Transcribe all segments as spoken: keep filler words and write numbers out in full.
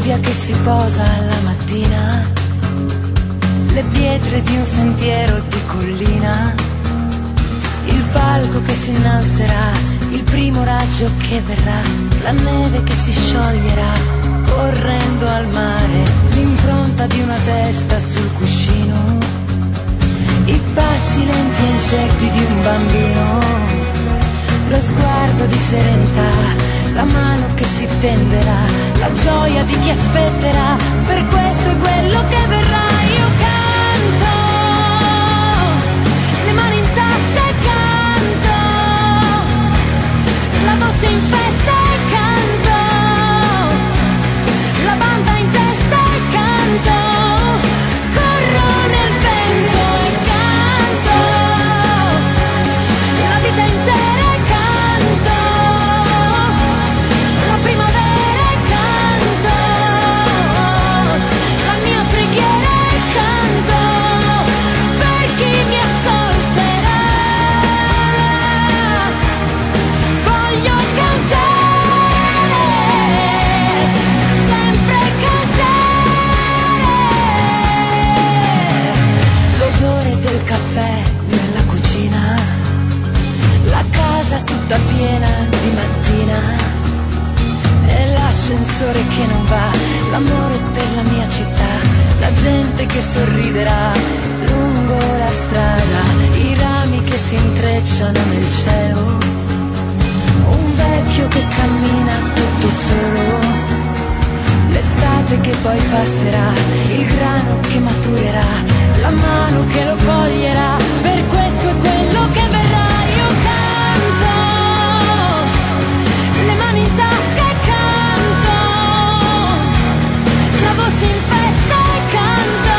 nebbia che si posa alla mattina, le pietre di un sentiero di collina, il falco che si innalzerà, il primo raggio che verrà, la neve che si scioglierà correndo al mare, l'impronta di una testa sul cuscino, i passi lenti e incerti di un bambino, lo sguardo di serenità, la mano che si tenderà, la gioia di chi aspetterà per questo e quello che verrà. Io canto, le mani in tasca e canto, la voce in festa e canto, la banda in testa e canto, corro nel vento e canto, la vita intera e canto, la primavera e canto, la mia preghiera e canto, per chi mi ascolterà. Voglio cantare, sempre cantare, l'odore del caffè nella cucina, la casa tutta piena di mattina, e l'ascensore che non va, l'amore per la mia città, la gente che sorriderà lungo la strada, i rami che si intrecciano nel cielo, un vecchio che cammina tutto solo, l'estate che poi passerà, il grano che maturerà, la mano che lo coglierà, per questo è quello che verrà. Io canto, le mani in tasca e canto, la voce in festa e canto,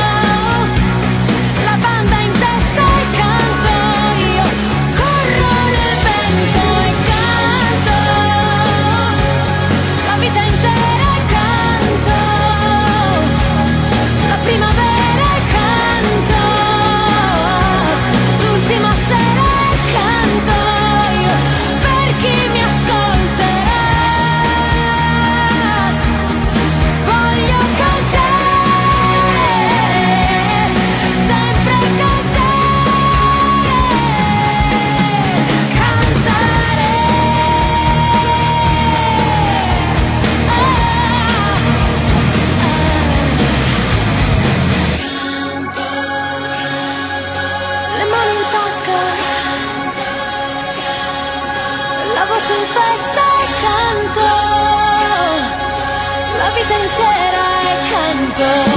la banda in testa e canto, io corro nel vento e canto, la vita intera e canto, la primavera e canto, l'ultima sera e canto, io per chi mi ascolterà. Voglio cantare, sempre cantare, cantare. Ah, le mani in tasca, la voce in festa e canto, la vita intera e canto.